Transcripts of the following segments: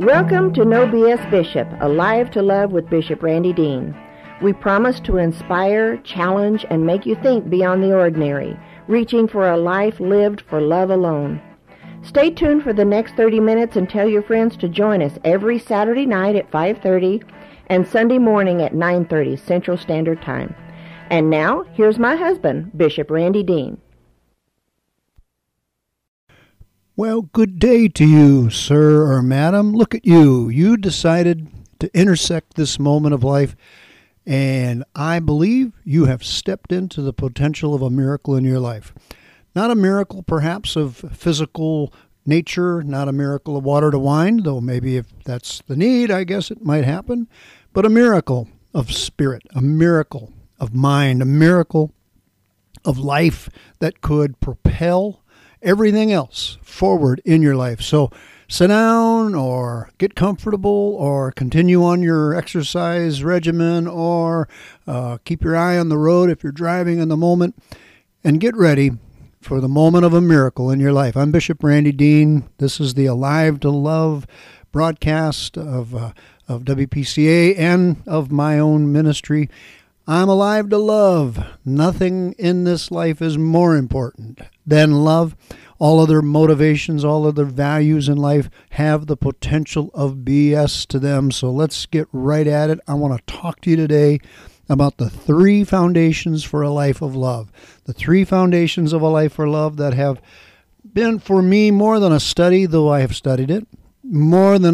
Welcome to No BS Bishop, Alive to Love with Bishop Randy Dean. We promise to inspire, challenge, and make you think beyond the ordinary, reaching for a life lived for love alone. Stay tuned for the next 30 minutes and tell your friends to join us every Saturday night at 5:30 and Sunday morning at 9:30 Central Standard Time. And now, here's my husband, Bishop Randy Dean. Well, good day to you, sir or madam. Look at you. You decided to intersect this moment of life, and I believe you have stepped into the potential of a miracle in your life. Not a miracle, perhaps, of physical nature, not a miracle of water to wine, though maybe if that's the need, I guess it might happen, but a miracle of spirit, a miracle of mind, a miracle of life that could propel everything else forward in your life. So sit down or get comfortable or continue on your exercise regimen or keep your eye on the road if you're driving in the moment and get ready for the moment of a miracle in your life. I'm Bishop Randy Dean. This is the Alive to Love broadcast of WPCA and of my own ministry. I'm alive to love. Nothing in this life is more important than love. All other motivations, all other values in life have the potential of BS to them. So let's get right at it. I want to talk to you today about the 3 foundations for a life of love. The 3 foundations of a life for love that have been for me more than a study, though I have studied it, more than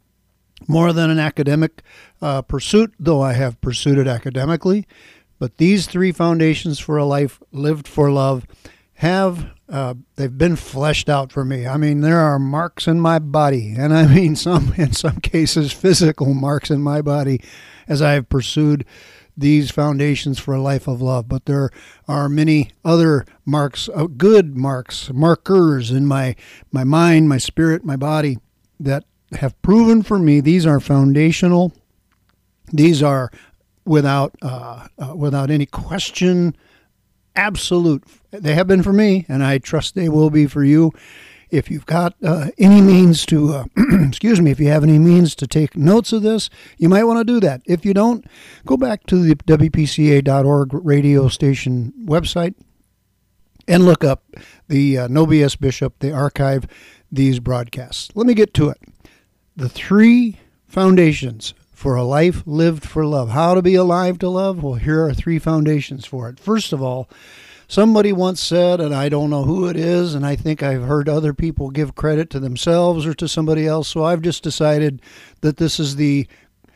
an academic pursuit, though I have pursued it academically. But these 3 foundations for a life lived for love have they've been fleshed out for me. I mean, there are marks in my body, and I mean in some cases physical marks in my body as I have pursued these foundations for a life of love. But there are many other marks, good marks, markers in my mind, my spirit, my body that have proven for me these are foundational. These are without any question, absolute. They have been for me, and I trust they will be for you. If you've got any means to, if you have any means to take notes of this, you might want to do that. If you don't, go back to the WPCA.org radio station website and look up the No BS Bishop. They archive these broadcasts. Let me get to it. The 3 foundations for a life lived for love. How to be alive to love? Well, here are 3 foundations for it. First of all, somebody once said, and I don't know who it is, and I think I've heard other people give credit to themselves or to somebody else, so I've just decided that this is the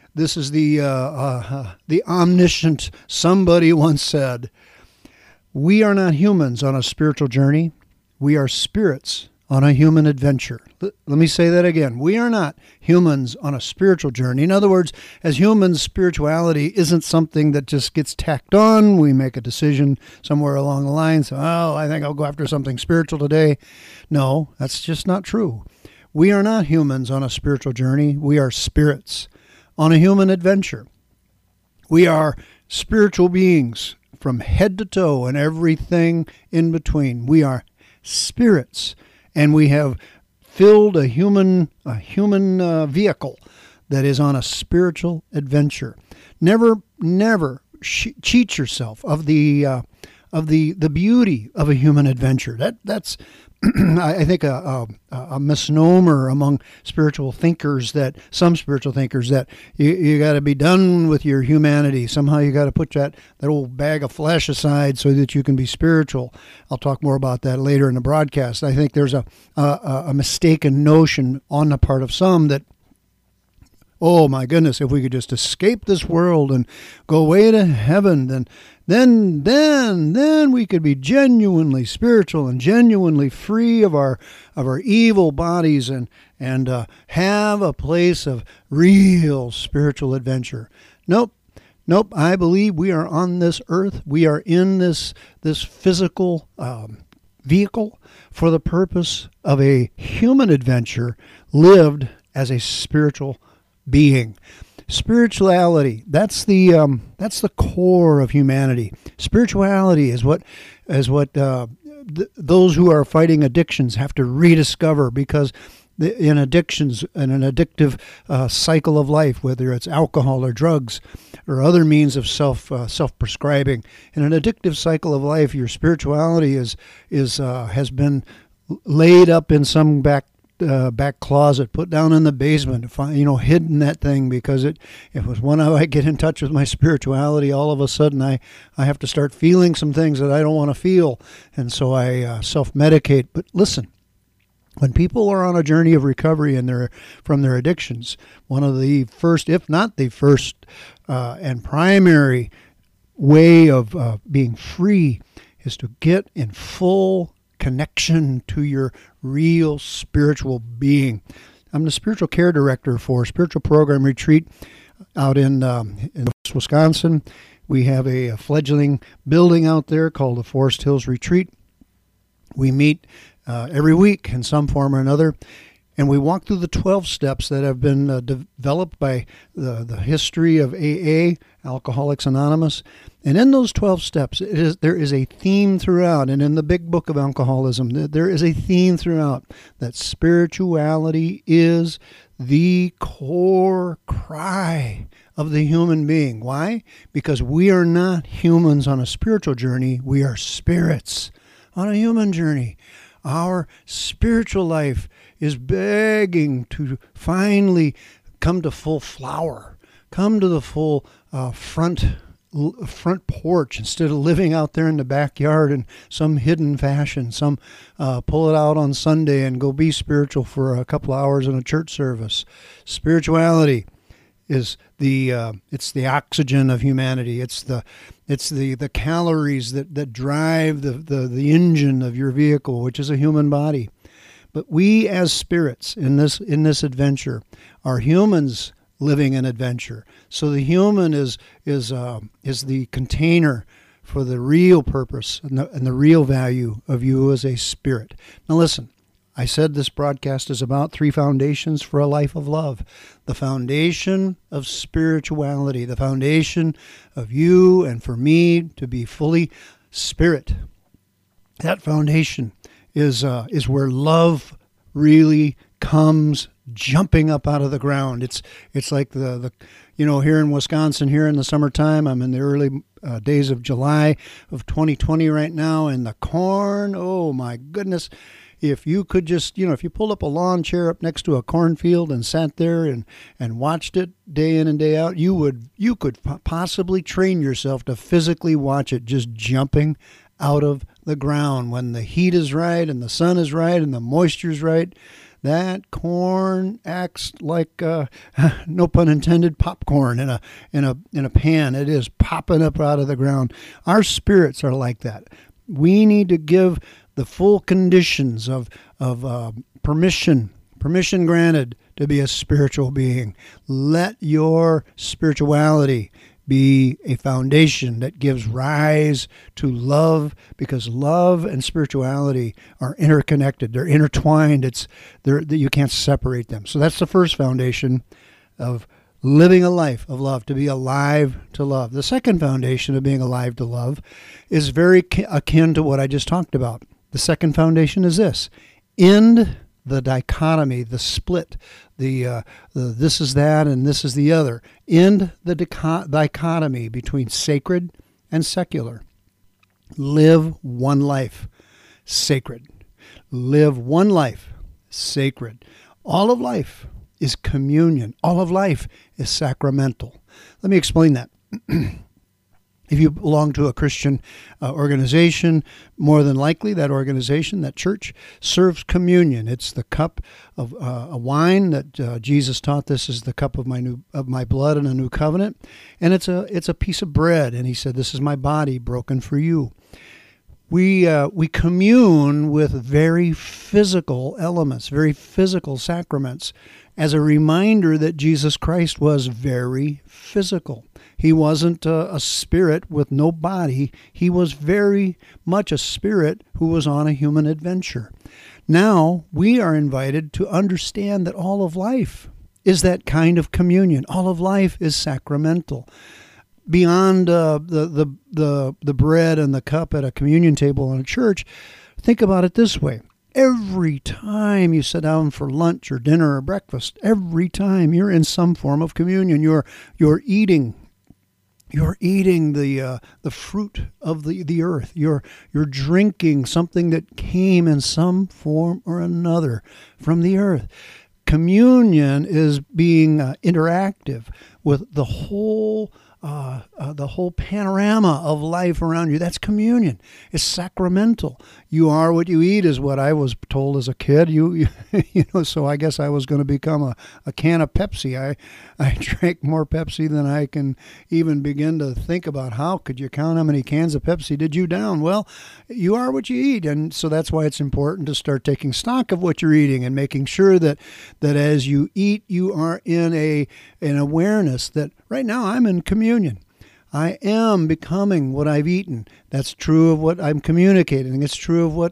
omniscient somebody once said, we are not humans on a spiritual journey. We are spirits on a human adventure. Let me say that again. We are not humans on a spiritual journey. In other words, as humans, spirituality isn't something that just gets tacked on. We make a decision somewhere along the line. So, I think I'll go after something spiritual today. No, that's just not true. We are not humans on a spiritual journey. We are spirits on a human adventure. We are spiritual beings from head to toe and everything in between. We are spirits. And we have filled a human vehicle that is on a spiritual adventure. Never cheat yourself of the beauty of a human adventure. That's I think a misnomer among spiritual thinkers, that some spiritual thinkers, that you got to be done with your humanity. Somehow you got to put that old bag of flesh aside so that you can be spiritual. I'll talk more about that later in the broadcast. I think there's a mistaken notion on the part of some that, oh my goodness, if we could just escape this world and go away to heaven, then we could be genuinely spiritual and genuinely free of our evil bodies and have a place of real spiritual adventure. Nope. I believe we are on this earth. We are in this physical vehicle for the purpose of a human adventure lived as a spiritual being. Spirituality, that's the core of humanity. Spirituality is what those who are fighting addictions have to rediscover, because in addictions and an addictive cycle of life, whether it's alcohol or drugs or other means of self-prescribing. In an addictive cycle of life, your spirituality has been laid up in some back closet, put down in the basement, hidden that thing, because it was when I get in touch with my spirituality, all of a sudden I have to start feeling some things that I don't want to feel, and so I self-medicate. But listen, when people are on a journey of recovery from their addictions, one of the first, if not the first, and primary way of being free is to get in full connection to your real spiritual being. I'm the spiritual care director for Spiritual Program Retreat out in Wisconsin. We have a fledgling building out there called the Forest Hills Retreat. We meet every week in some form or another, and we walk through the 12 steps that have been developed by the history of AA, Alcoholics Anonymous. And in those 12 steps, there is a theme throughout. And in the big book of alcoholism, there is a theme throughout that spirituality is the core cry of the human being. Why? Because we are not humans on a spiritual journey. We are spirits on a human journey. Our spiritual life is begging to finally come to full flower, come to the full front porch, instead of living out there in the backyard in some hidden fashion. Some pull it out on Sunday and go be spiritual for a couple hours in a church service. Spirituality is it's the oxygen of humanity. It's the calories that drive the engine of your vehicle, which is a human body. But we as spirits in this adventure are humans living an adventure. So the human is the container for the real purpose and the real value of you as a spirit. Now listen, I said this broadcast is about 3 foundations for a life of love. The foundation of spirituality, the foundation of you and for me to be fully spirit. That foundation is where love really comes jumping up out of the ground. It's like the here in Wisconsin, here in the summertime, I'm in the early days of July of 2020 right now, and the corn, oh my goodness. If you could just, if you pulled up a lawn chair up next to a cornfield and sat there and watched it day in and day out, you could possibly train yourself to physically watch it just jumping out of the ground. When the heat is right and the sun is right and the moisture is right, that corn acts like, no pun intended, popcorn in a pan. It is popping up out of the ground. Our spirits are like that. We need to give the full conditions of permission granted to be a spiritual being. Let your spirituality be a foundation that gives rise to love, because love and spirituality are interconnected. They're intertwined. You can't separate them. So that's the first foundation of living a life of love, to be alive to love. The second foundation of being alive to love is very akin to what I just talked about. The second foundation is this: end the dichotomy, the split, the this is that and this is the other. End the dichotomy between sacred and secular. Live one life sacred. Live one life sacred. All of life is communion. All of life is sacramental. Let me explain that. If you belong to a Christian organization, more than likely that organization, that church, serves communion. It's the cup of a wine that Jesus taught. This is the cup of my blood in a new covenant, and it's a piece of bread. And he said, "This is my body broken for you." We commune with very physical elements, very physical sacraments, as a reminder that Jesus Christ was very physical. He wasn't a spirit with no body. He was very much a spirit who was on a human adventure. Now we are invited to understand that all of life is that kind of communion. All of life is sacramental. Beyond the bread and the cup at a communion table in a church, think about it this way. Every time you sit down for lunch or dinner or breakfast, every time you're in some form of communion, you're eating. You're eating the fruit of the earth. You're drinking something that came in some form or another from the earth. Communion is being interactive with the whole panorama of life around you. That's communion. It's sacramental. You are what you eat is what I was told as a kid. You so I guess I was going to become a can of Pepsi. I drank more Pepsi than I can even begin to think about. How could you count how many cans of Pepsi did you down? Well, you are what you eat, and so that's why it's important to start taking stock of what you're eating and making sure that as you eat, you are in an awareness that right now I'm in communion. I am becoming what I've eaten. That's true of what I'm communicating. It's true of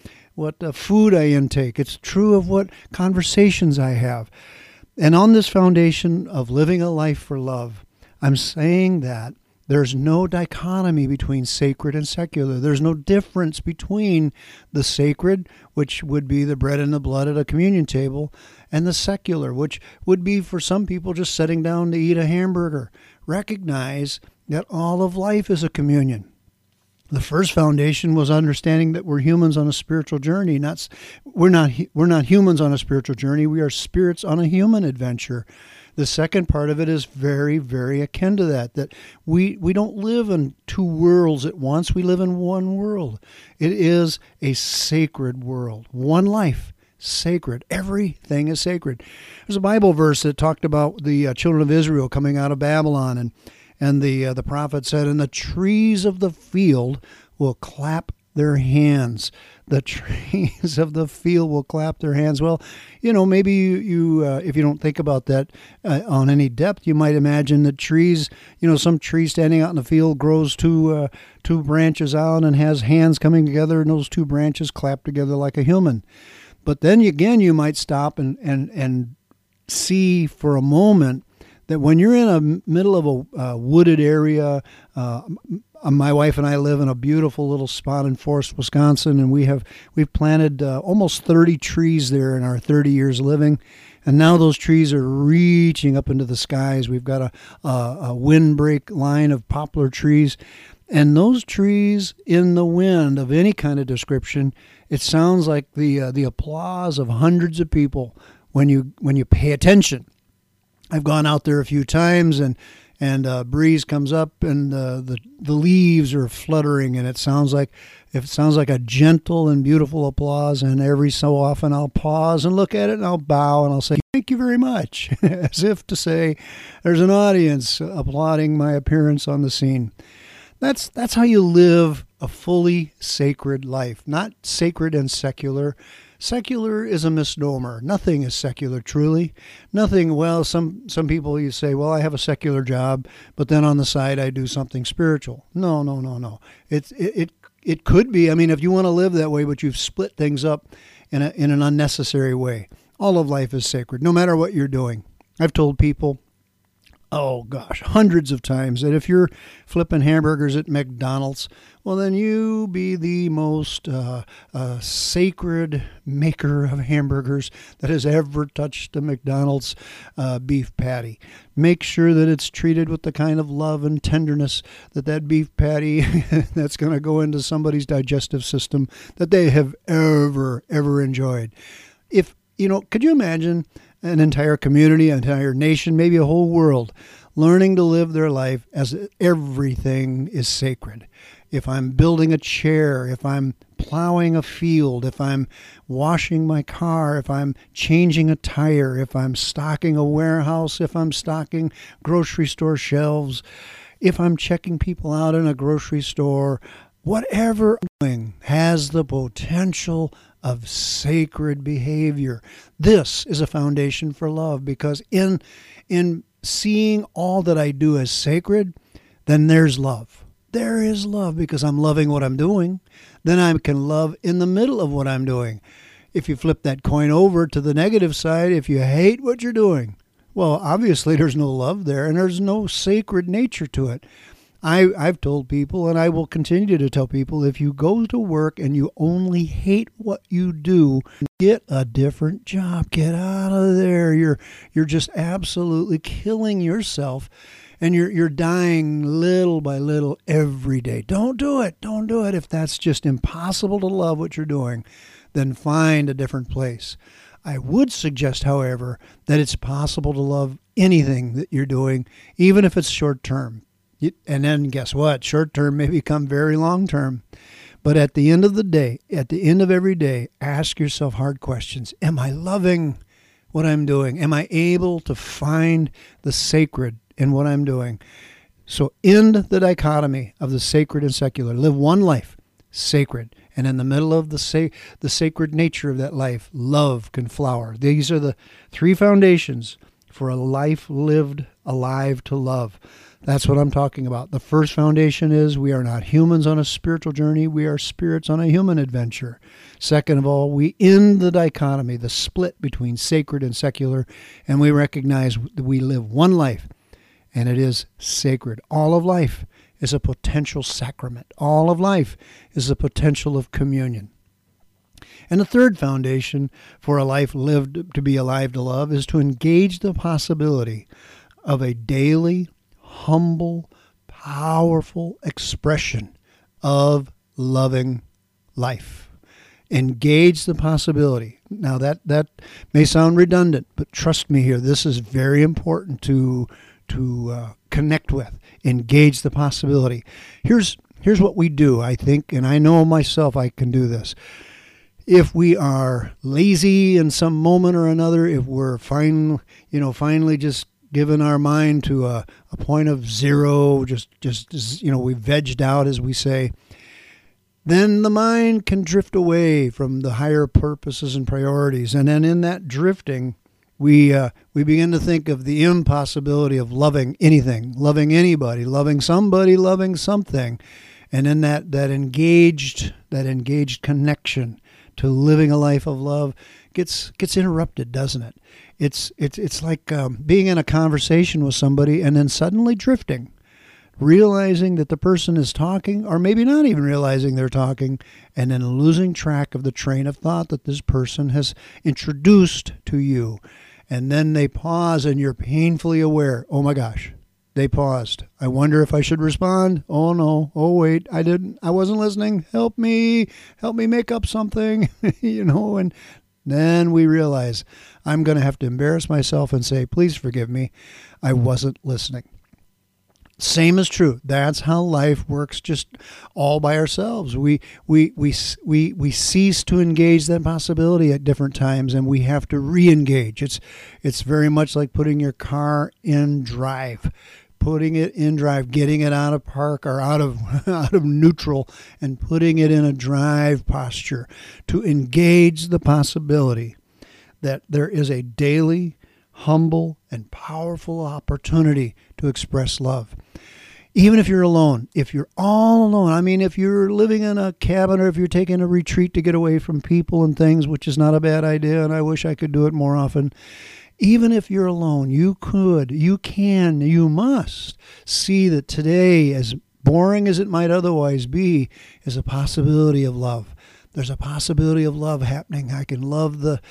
what food I intake. It's true of what conversations I have. And on this foundation of living a life for love, I'm saying that there's no dichotomy between sacred and secular. There's no difference between the sacred, which would be the bread and the blood at a communion table, and the secular, which would be for some people just sitting down to eat a hamburger. Recognize that all of life is a communion. The first foundation was understanding that we're humans on a spiritual journey. We're not humans on a spiritual journey. We are spirits on a human adventure. The second part of it is very, very akin to that we don't live in two worlds at once. We live in one world. It is a sacred world. One life, sacred. Everything is sacred. There's a Bible verse that talked about the children of Israel coming out of Babylon, and the prophet said, "And the trees of the field will clap their hands." The trees of the field will clap their hands. Well, maybe you if you don't think about that on any depth, you might imagine that trees, some tree standing out in the field grows two branches out and has hands coming together, and those two branches clap together like a human. But then again, you might stop and see for a moment that when you're in the middle of a wooded area, my wife and I live in a beautiful little spot in Forest, Wisconsin, and we've planted almost 30 trees there in our 30 years living, and now those trees are reaching up into the skies. We've got a windbreak line of poplar trees, and those trees in the wind of any kind of description, it sounds like the applause of hundreds of people when you pay attention. I've gone out there a few times, and a breeze comes up, and the leaves are fluttering, and it sounds like a gentle and beautiful applause. And every so often, I'll pause and look at it, and I'll bow, and I'll say, "Thank you very much," as if to say, "There's an audience applauding my appearance on the scene." That's how you live a fully sacred life, not sacred and secular. Secular is a misnomer. Nothing is secular, truly. Nothing. Well, some people, you say, well, I have a secular job, but then on the side I do something spiritual. No. It could be. I mean, if you want to live that way, but you've split things up in an unnecessary way. All of life is sacred, no matter what you're doing. I've told people, oh gosh, hundreds of times, that if you're flipping hamburgers at McDonald's, well, then you be the most sacred maker of hamburgers that has ever touched a McDonald's beef patty. Make sure that it's treated with the kind of love and tenderness that beef patty that's going to go into somebody's digestive system that they have ever enjoyed. Could you imagine an entire community, an entire nation, maybe a whole world, learning to live their life as everything is sacred? If I'm building a chair, if I'm plowing a field, if I'm washing my car, if I'm changing a tire, if I'm stocking a warehouse, if I'm stocking grocery store shelves, if I'm checking people out in a grocery store, whatever I'm doing has the potential of sacred behavior. This is a foundation for love, because in seeing all that I do as sacred, then there's love. There is love because I'm loving what I'm doing. Then I can love in the middle of what I'm doing. If you flip that coin over to the negative side, if you hate what you're doing, well, obviously there's no love there and there's no sacred nature to it. I've told people, and I will continue to tell people, if you go to work and you only hate what you do, get a different job. Get out of there. You're just absolutely killing yourself, and you're dying little by little every day. Don't do it. Don't do it. If that's just impossible to love what you're doing, then find a different place. I would suggest, however, that it's possible to love anything that you're doing, even if it's short term. And then guess what? Short term may become very long term. But at the end of the day, at the end of every day, ask yourself hard questions. Am I loving what I'm doing? Am I able to find the sacred in what I'm doing? So end the dichotomy of the sacred and secular. Live one life, sacred. And in the middle of the sacred nature of that life, love can flower. These are the three foundations for a life lived alive to love. That's what I'm talking about. The first foundation is we are not humans on a spiritual journey. We are spirits on a human adventure. Second of all, we end the dichotomy, the split between sacred and secular, and we recognize that we live one life, and it is sacred. All of life is a potential sacrament. All of life is a potential of communion. And the third foundation for a life lived to be alive to love is to engage the possibility of a daily, humble, powerful expression of loving life. Engage the possibility. Now that may sound redundant, but trust me here, this is very important to connect with. Engage the possibility. Here's what we do, I think, and I know myself I can do this. If we are lazy in some moment or another, if we're finally just given our mind to a point of zero, just we've vegged out, as we say, then the mind can drift away from the higher purposes and priorities. And then in that drifting, we begin to think of the impossibility of loving anything, loving anybody, loving somebody, loving something. And then that engaged connection to living a life of love gets interrupted, doesn't it? It's like being in a conversation with somebody and then suddenly drifting, realizing that the person is talking, or maybe not even realizing they're talking, and then losing track of the train of thought that this person has introduced to you. And then they pause and you're painfully aware, oh my gosh, they paused. I wonder if I should respond. Oh no, oh wait, I wasn't listening. Help me make up something, and then we realize I'm going to have to embarrass myself and say, please forgive me, I wasn't listening. Same is true. That's how life works, just all by ourselves. We cease to engage that possibility at different times, and we have to re-engage. It's very much like putting your car in drive. Putting it in drive, getting it out of park or out of neutral, and putting it in a drive posture to engage the possibility that there is a daily, humble, and powerful opportunity to express love. Even if you're alone, if you're all alone, I mean, if you're living in a cabin or if you're taking a retreat to get away from people and things, which is not a bad idea, and I wish I could do it more often. Even if you're alone, you must see that today, as boring as it might otherwise be, is a possibility of love. There's a possibility of love happening. I can love the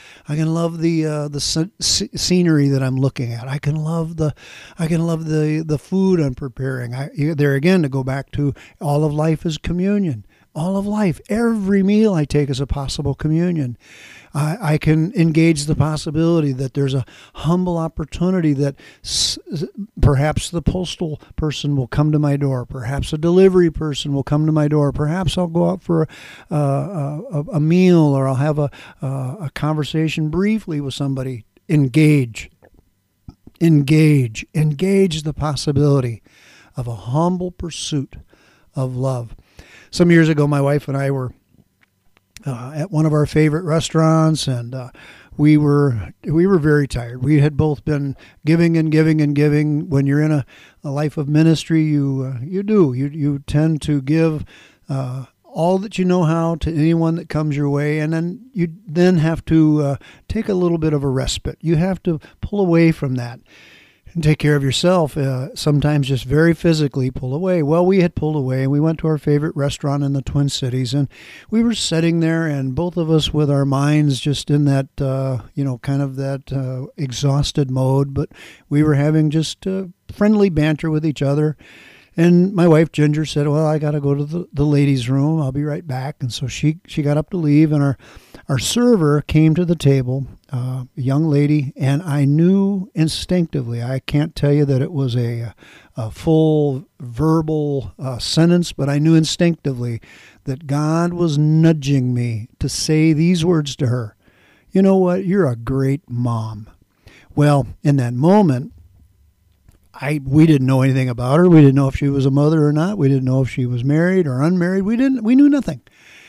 scenery that I'm looking at. I can love the food I'm preparing. There again, to go back to all of life is communion. All of life, every meal I take is a possible communion. I can engage the possibility that there's a humble opportunity that perhaps the postal person will come to my door. Perhaps a delivery person will come to my door. Perhaps I'll go out for a meal, or I'll have a conversation briefly with somebody. Engage the possibility of a humble pursuit of love. Some years ago, my wife and I were at one of our favorite restaurants, and we were very tired. We had both been giving and giving and giving. When you're in a life of ministry, you tend to give all that you know how to anyone that comes your way, and then you have to take a little bit of a respite. You have to pull away from that. take care of yourself. Sometimes just very physically pull away. Well, we had pulled away and we went to our favorite restaurant in the Twin Cities, and we were sitting there, and both of us with our minds just in that, kind of that exhausted mode, but we were having just friendly banter with each other. And my wife, Ginger, said, well, I got to go to the ladies' room. I'll be right back. And so she got up to leave, and our server came to the table, a young lady, and I knew instinctively, I can't tell you that it was a full verbal sentence, but I knew instinctively that God was nudging me to say these words to her. You know what? You're a great mom. Well, in that moment, we didn't know anything about her. We didn't know if she was a mother or not. We didn't know if she was married or unmarried. We knew nothing.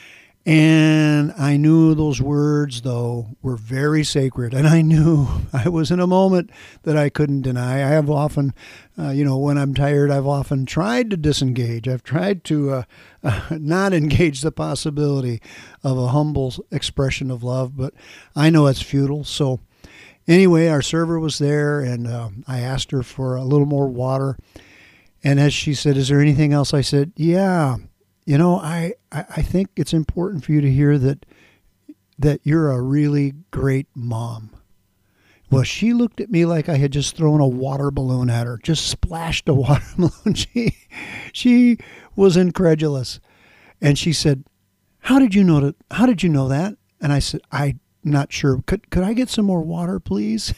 And I knew those words, though, were very sacred. And I knew I was in a moment that I couldn't deny. I have often, when I'm tired, I've often tried to disengage. I've tried to not engage the possibility of a humble expression of love, but I know it's futile. So anyway, our server was there, and I asked her for a little more water. And as she said, is there anything else? I said, yeah. I think it's important for you to hear that you're a really great mom. Well, she looked at me like I had just thrown a water balloon at her, just splashed a water balloon. She was incredulous. And she said, how did you know that? And I said, I'm not sure. Could I get some more water, please?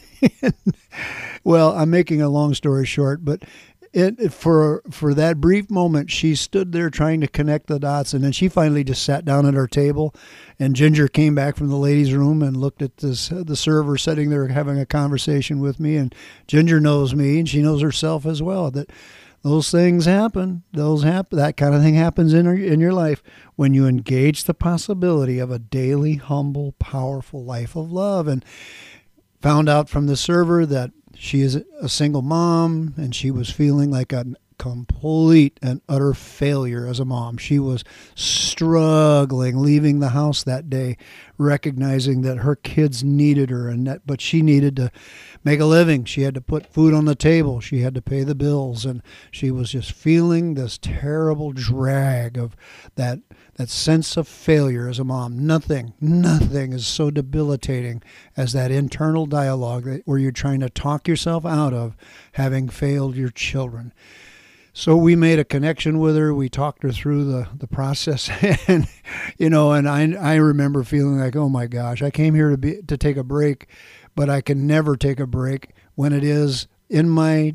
Well, I'm making a long story short, but for that brief moment, she stood there trying to connect the dots, and then she finally just sat down at our table, and Ginger came back from the ladies' room and looked at the server sitting there having a conversation with me, and Ginger knows me, and she knows herself as well, that those things happen. That kind of thing happens in your life when you engage the possibility of a daily, humble, powerful life of love. And found out from the server that she is a single mom, and she was feeling like a complete and utter failure as a mom. She was struggling leaving the house that day, recognizing that her kids needed her, but she needed to make a living. She had to put food on the table. She had to pay the bills, and she was just feeling this terrible drag of that sense of failure as a mom. Nothing is so debilitating as that internal dialogue where you're trying to talk yourself out of having failed your children. So we made a connection with her. We talked her through the process, and I remember feeling like, oh my gosh, I came here to take a break, but I can never take a break when it is in my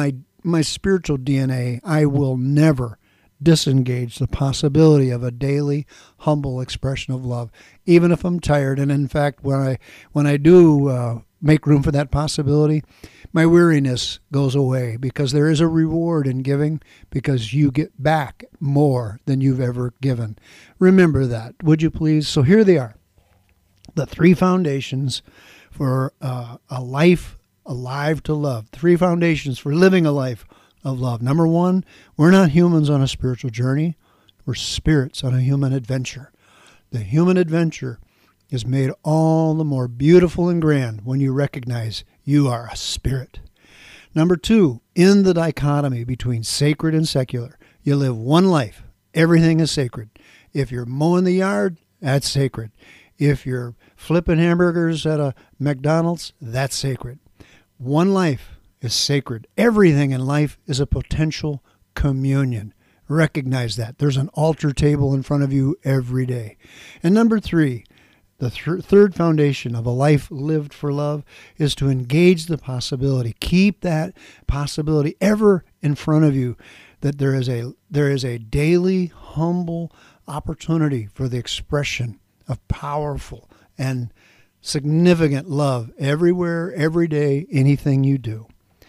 spiritual DNA. I will never disengage the possibility of a daily, humble expression of love, even if I'm tired. And in fact, when I do make room for that possibility, my weariness goes away, because there is a reward in giving, because you get back more than you've ever given. Remember that, would you please? So here they are, the 3 foundations for a life alive to love. 3 foundations for living a life of love. Number 1, we're not humans on a spiritual journey. We're spirits on a human adventure. The human adventure is made all the more beautiful and grand when you recognize you are a spirit. Number 2, in the dichotomy between sacred and secular, you live one life. Everything is sacred. If you're mowing the yard, that's sacred. If you're flipping hamburgers at a McDonald's, that's sacred. One life is sacred. Everything in life is a potential communion. Recognize that. There's an altar table in front of you every day. And number 3, the third foundation of a life lived for love is to engage the possibility. Keep that possibility ever in front of you, that there is a daily, humble opportunity for the expression of powerful and significant love everywhere, every day, anything you do.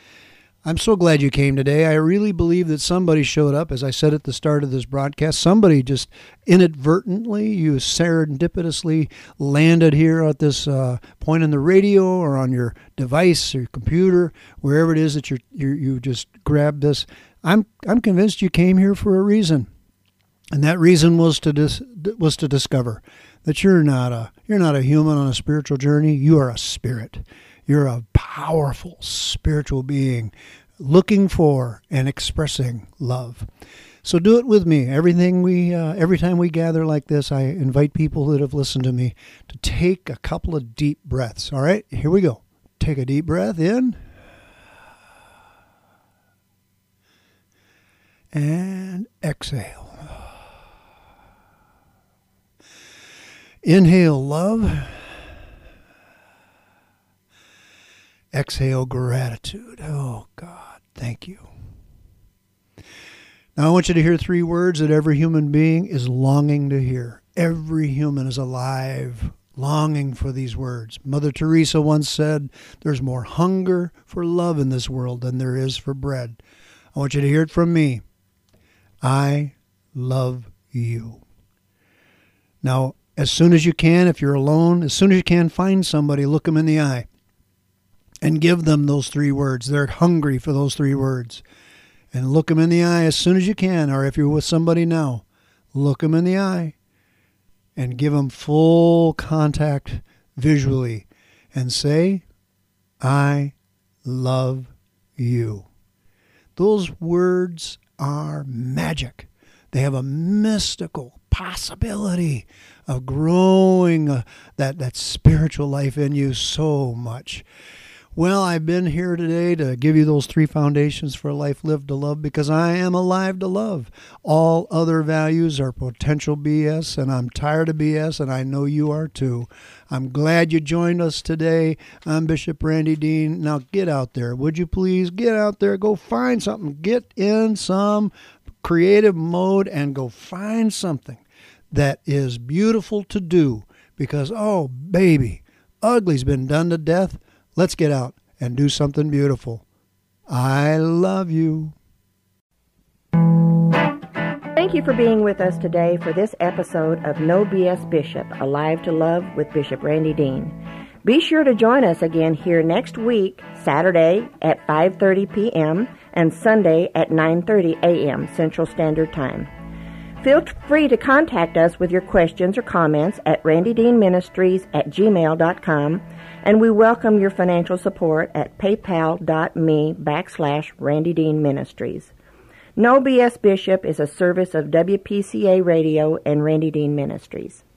I'm so glad you came today. I really believe that somebody showed up, as I said at the start of this broadcast. Somebody just inadvertently, you serendipitously landed here at this point in the radio or on your device or your computer, wherever it is that you just grabbed this. I'm convinced you came here for a reason, and that reason was to discover that you're not a human on a spiritual journey. You are a spirit. You're a powerful spiritual being looking for and expressing love. So do it with me. Every time we gather like this, I invite people that have listened to me to take a couple of deep breaths. All right, here we go. Take a deep breath in. And exhale. Inhale love. Exhale gratitude. Oh, God, thank you. Now I want you to hear 3 words that every human being is longing to hear. Every human is alive, longing for these words. Mother Teresa once said, there's more hunger for love in this world than there is for bread. I want you to hear it from me. I love you. Now, as soon as you can, if you're alone, as soon as you can, find somebody, look them in the eye, and give them those 3 words. They're hungry for those 3 words. And look them in the eye as soon as you can, or if you're with somebody now, look them in the eye and give them full contact visually and say, I love you. Those words are magic. They have a mystical possibility of growing that spiritual life in you so much. Well, I've been here today to give you those 3 foundations for a life lived to love because I am alive to love. All other values are potential BS, and I'm tired of BS, and I know you are too. I'm glad you joined us today. I'm Bishop Randy Dean. Now get out there. Would you please get out there, go find something. Get in some creative mode and go find something that is beautiful to do because, oh, baby, ugly's been done to death. Let's get out and do something beautiful. I love you. Thank you for being with us today for this episode of No BS Bishop, Alive to Love with Bishop Randy Dean. Be sure to join us again here next week, Saturday at 5:30 p.m. and Sunday at 9:30 a.m. Central Standard Time. Feel free to contact us with your questions or comments at randydeanministries@gmail.com, and we welcome your financial support at paypal.me/Randy Dean Ministries. No BS Bishop is a service of WPCA Radio and Randy Dean Ministries.